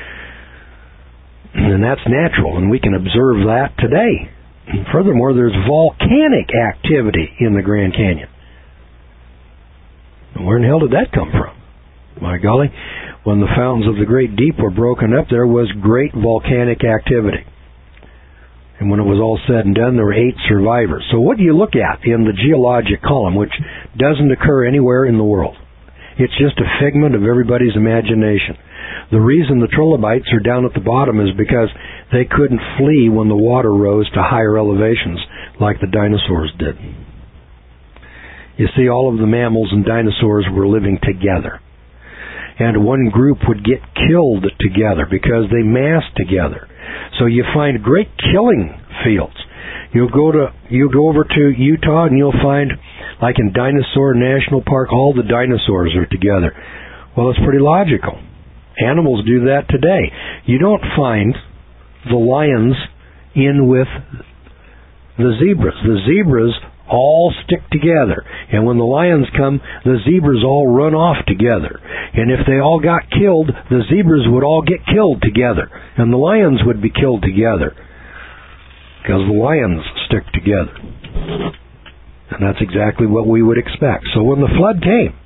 And that's natural, and we can observe that today. And furthermore, there's volcanic activity in the Grand Canyon. Where in the hell did that come from? My golly, when the fountains of the Great Deep were broken up, there was great volcanic activity. And when it was all said and done, there were eight survivors. So what do you look at in the geologic column, which doesn't occur anywhere in the world? It's just a figment of everybody's imagination. The reason the trilobites are down at the bottom is because they couldn't flee when the water rose to higher elevations like the dinosaurs did. You see, all of the mammals and dinosaurs were living together. And one group would get killed together because they massed together. So you find great killing fields. You'll go to you go over to Utah and you'll find, like in Dinosaur National Park, all the dinosaurs are together. Well, it's pretty logical. Animals do that today. You don't find the lions in with the zebras. The zebras all stick together. And when the lions come, the zebras all run off together. And if they all got killed, the zebras would all get killed together. And the lions would be killed together. Because the lions stick together. And that's exactly what we would expect. So when the flood came,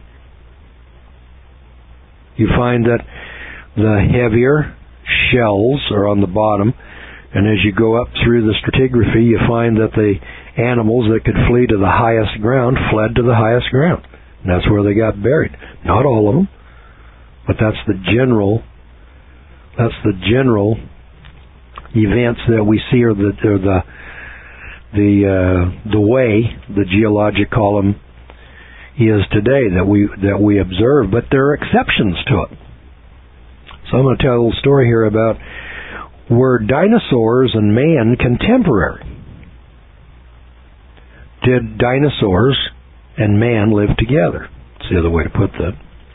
you find that the heavier shells are on the bottom. And as you go up through the stratigraphy, you find that the animals that could flee to the highest ground fled to the highest ground. And that's where they got buried. Not all of them, but that's the general. That's the general events that we see, or the or the the uh, the way the geologic column is today that we that we observe. But there are exceptions to it. So I'm going to tell a little story here about, were dinosaurs and man contemporary? Did dinosaurs and man live together? That's the other way to put that.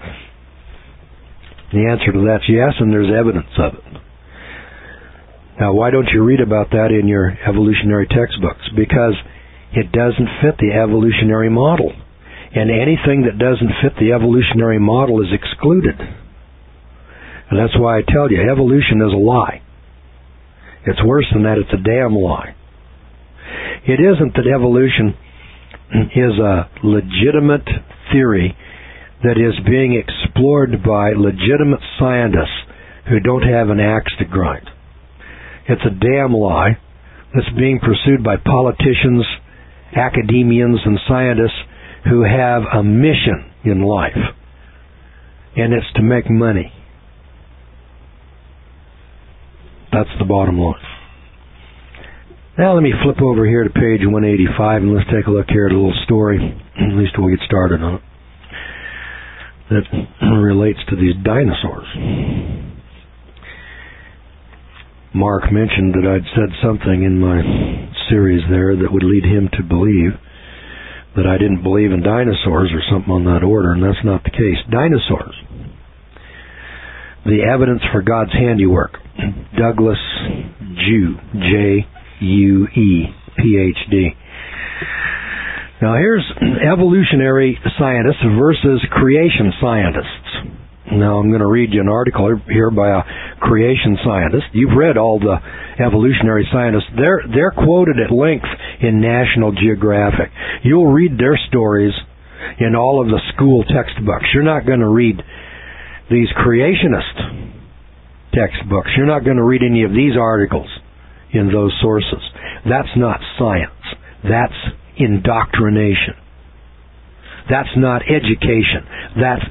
The answer to that's yes, and there's evidence of it. Now, why don't you read about that in your evolutionary textbooks? Because it doesn't fit the evolutionary model. And anything that doesn't fit the evolutionary model is excluded. And that's why I tell you, evolution is a lie. It's worse than that, it's a damn lie. It isn't that evolution is a legitimate theory that is being explored by legitimate scientists who don't have an axe to grind. It's a damn lie that's being pursued by politicians, academians, and scientists who have a mission in life, and it's to make money. That's the bottom line. Now let me flip over here to page one eighty-five and let's take a look here at a little story, at least we'll get started on it, that relates to these dinosaurs. Mark mentioned that I'd said something in my series there that would lead him to believe that I didn't believe in dinosaurs or something on that order, and that's not the case. Dinosaurs. The evidence for God's handiwork. Douglas Jew, J U E, P H D. Now here's evolutionary scientists versus creation scientists. Now I'm going to read you an article here by a creation scientist. You've read all the evolutionary scientists. They're, they're quoted at length in National Geographic. You'll read their stories in all of the school textbooks. You're not going to read these creationist textbooks. You're not going to read any of these articles in those sources. That's not science. That's indoctrination. That's not education. That's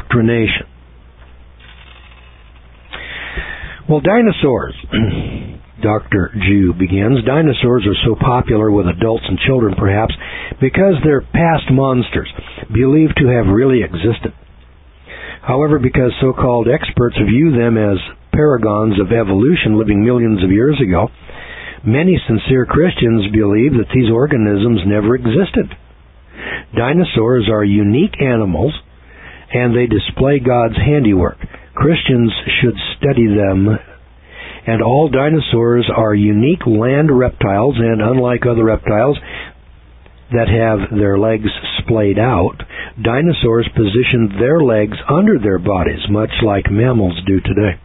indoctrination. Well, dinosaurs. Doctor Jew begins, dinosaurs are so popular with adults and children perhaps because they're past monsters, believed to have really existed. However, because so-called experts view them as paragons of evolution living millions of years ago, many sincere Christians believe that these organisms never existed. Dinosaurs are unique animals, and they display God's handiwork. Christians should study them. And all dinosaurs are unique land reptiles, and unlike other reptiles that have their legs splayed out, dinosaurs positioned their legs under their bodies, much like mammals do today.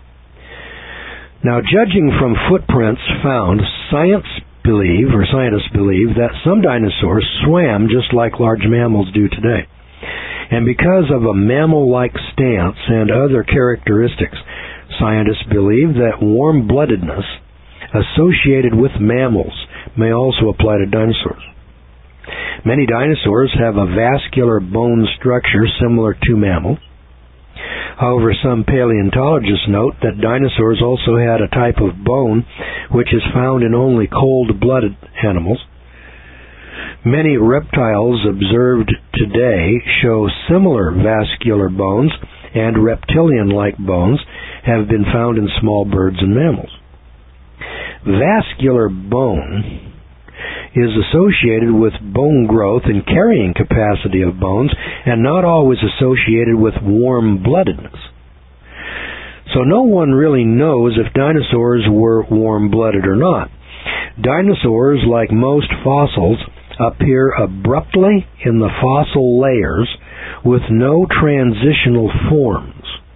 Now, judging from footprints found, science believe, or scientists believe, that some dinosaurs swam just like large mammals do today. And because of a mammal-like stance and other characteristics, scientists believe that warm-bloodedness associated with mammals may also apply to dinosaurs. Many dinosaurs have a vascular bone structure similar to mammals. However, some paleontologists note that dinosaurs also had a type of bone which is found in only cold-blooded animals. Many reptiles observed today show similar vascular bones, and reptilian-like bones have been found in small birds and mammals. Vascular bone is associated with bone growth and carrying capacity of bones, and not always associated with warm-bloodedness. So no one really knows if dinosaurs were warm-blooded or not. Dinosaurs, like most fossils, appear abruptly in the fossil layers with no transitional forms.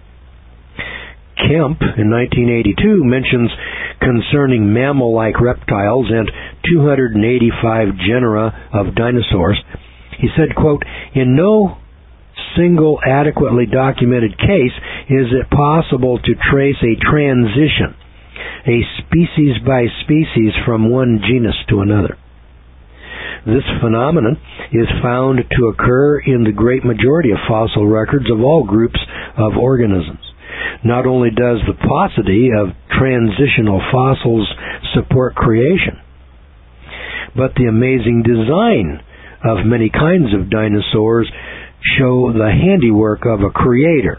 Kemp, in nineteen eighty-two, mentions concerning mammal-like reptiles and two hundred eighty-five genera of dinosaurs. He said, quote, "In no single adequately documented case is it possible to trace a transition, a species by species, from one genus to another. This phenomenon is found to occur in the great majority of fossil records of all groups of organisms. Not only does the paucity of transitional fossils support creation, but the amazing design of many kinds of dinosaurs show the handiwork of a creator.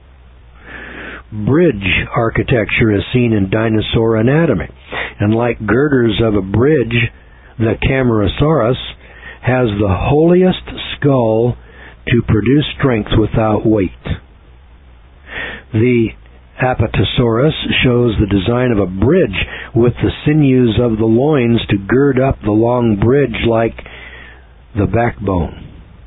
Bridge architecture is seen in dinosaur anatomy, and like girders of a bridge, the Camarasaurus has the holiest skull to produce strength without weight. The Apatosaurus shows the design of a bridge with the sinews of the loins to gird up the long bridge like the backbone.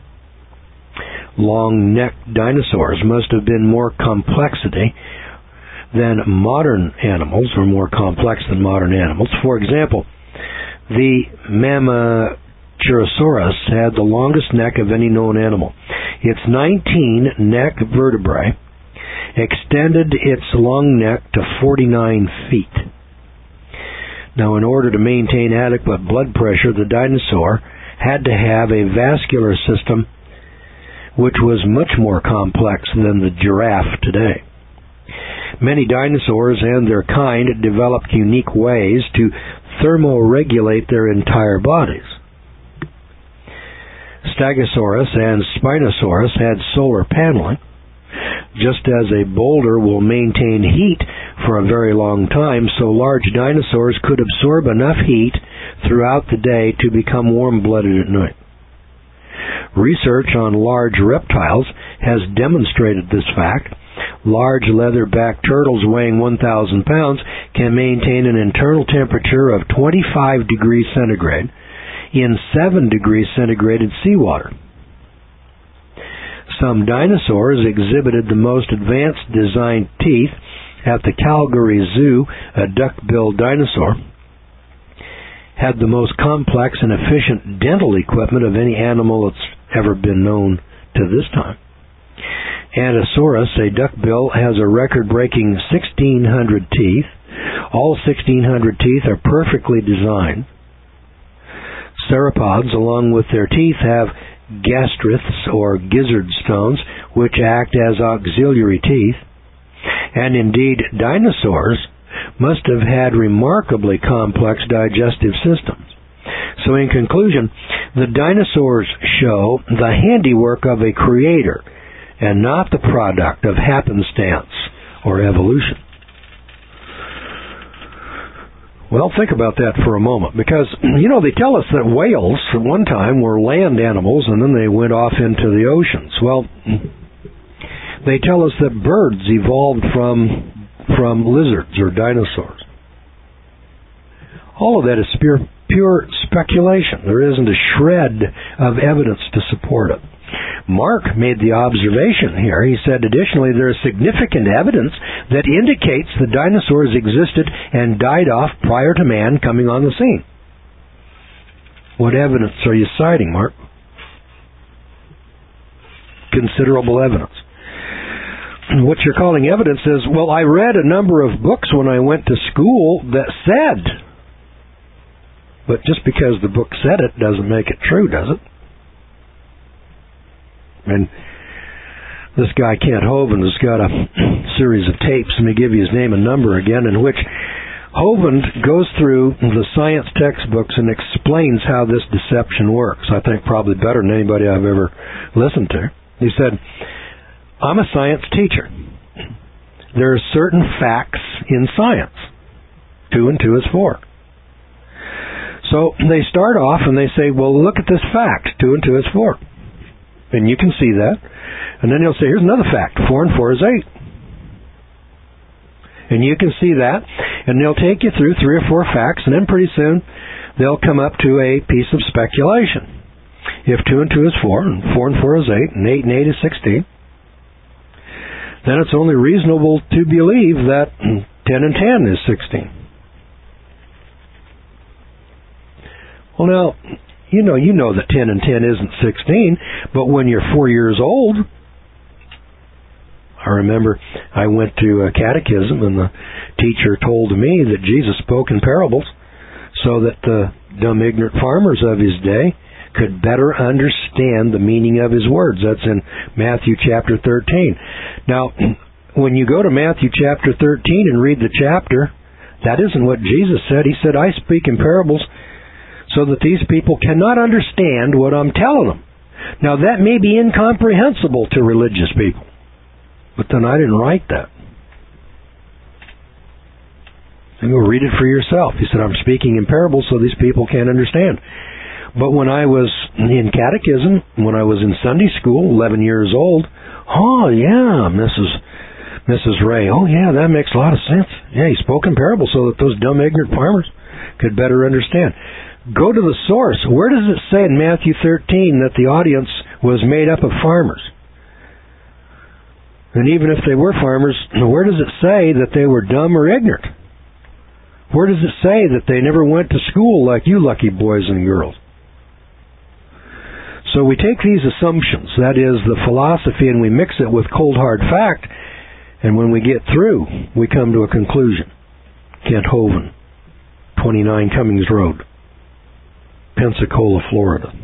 Long-necked dinosaurs must have been more complexity than modern animals, or more complex than modern animals. For example, the Mamachirosaurus had the longest neck of any known animal. Its nineteen neck vertebrae extended its long neck to forty-nine feet. Now, in order to maintain adequate blood pressure, the dinosaur had to have a vascular system which was much more complex than the giraffe today. Many dinosaurs and their kind developed unique ways to thermoregulate their entire bodies. Stegosaurus and Spinosaurus had solar paneling. Just as a boulder will maintain heat for a very long time, so large dinosaurs could absorb enough heat throughout the day to become warm-blooded at night. Research on large reptiles has demonstrated this fact. Large leatherback turtles weighing one thousand pounds can maintain an internal temperature of twenty-five degrees centigrade in seven degrees centigrade in seawater. Some dinosaurs exhibited the most advanced designed teeth. At the Calgary Zoo, a duck-billed dinosaur had the most complex and efficient dental equipment of any animal that's ever been known to this time. Ankylosaurus, a duckbill, has a record-breaking sixteen hundred teeth. All sixteen hundred teeth are perfectly designed. Sauropods, along with their teeth, have gastriths, or gizzard stones, which act as auxiliary teeth. And indeed, dinosaurs must have had remarkably complex digestive systems. So in conclusion, the dinosaurs show the handiwork of a creator and not the product of happenstance or evolution. Well, think about that for a moment, because, you know, they tell us that whales at one time were land animals and then they went off into the oceans. Well, they tell us that birds evolved from from lizards or dinosaurs. All of that is pure, pure speculation. There isn't a shred of evidence to support it. Mark made the observation here. He said, additionally, there is significant evidence that indicates the dinosaurs existed and died off prior to man coming on the scene. What evidence are you citing, Mark? Considerable evidence. What you're calling evidence is, well, I read a number of books when I went to school that said. But just because the book said it doesn't make it true, does it? And this guy, Kent Hovind, has got a series of tapes, let me give you his name and number again, in which Hovind goes through the science textbooks and explains how this deception works. I think probably better than anybody I've ever listened to. He said, I'm a science teacher. There are certain facts in science. Two and two is four. So they start off and they say, well, look at this fact. Two and two is four. And you can see that. And then he'll say, here's another fact. Four and four is eight. And you can see that. And they'll take you through three or four facts, and then pretty soon they'll come up to a piece of speculation. If two and two is four, and four and four is eight, and eight and eight is sixteen, then it's only reasonable to believe that ten and ten is sixteen. Well, now, You know, you know that ten and ten isn't sixteen, but when you're four years old, I remember I went to a catechism and the teacher told me that Jesus spoke in parables so that the dumb, ignorant farmers of his day could better understand the meaning of his words. That's in Matthew chapter thirteen. Now, when you go to Matthew chapter thirteen and read the chapter, that isn't what Jesus said. He said, I speak in parables so that these people cannot understand what I'm telling them. Now, that may be incomprehensible to religious people, but then I didn't write that. And go read it for yourself. He said, I'm speaking in parables so these people can't understand. But when I was in catechism, when I was in Sunday school, eleven years old, oh, yeah, Missus Missus Ray, oh, yeah, that makes a lot of sense. Yeah, he spoke in parables so that those dumb, ignorant farmers could better understand. Go to the source. Where does it say in Matthew thirteen that the audience was made up of farmers? And even if they were farmers, where does it say that they were dumb or ignorant? Where does it say that they never went to school like you lucky boys and girls? So we take these assumptions, that is the philosophy, and we mix it with cold hard fact, and when we get through, we come to a conclusion. Kent Hovind, twenty-nine Cummings Road, Pensacola, Florida.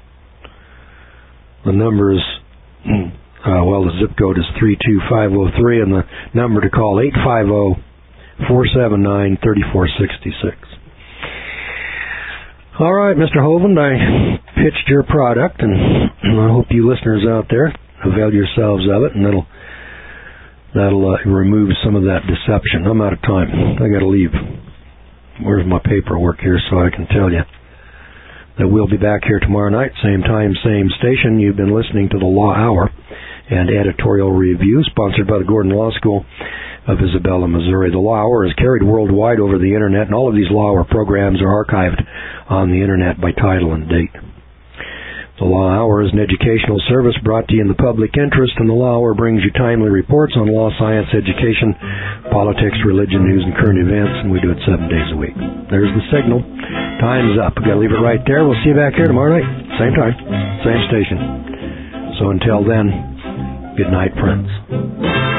The number is, uh, well, the zip code is three two five oh three, and the number to call eight five zero, four seven nine, three four six six. All right, Mister Hovind, I pitched your product, and I hope you listeners out there avail yourselves of it, and that'll that'll uh, remove some of that deception. I'm out of time. I got to leave. Where's my paperwork here so I can tell you that we'll be back here tomorrow night, same time, same station. You've been listening to the Law Hour and editorial review, sponsored by the Gordon Law School of Isabella, Missouri. The Law Hour is carried worldwide over the Internet, and all of these Law Hour programs are archived on the Internet by title and date. The Law Hour is an educational service brought to you in the public interest, and the Law Hour brings you timely reports on law, science, education, politics, religion, news, and current events, and we do it seven days a week. There's the signal. Time's up. We've got to leave it right there. We'll see you back here tomorrow night. Same time, same station. So until then, good night, friends.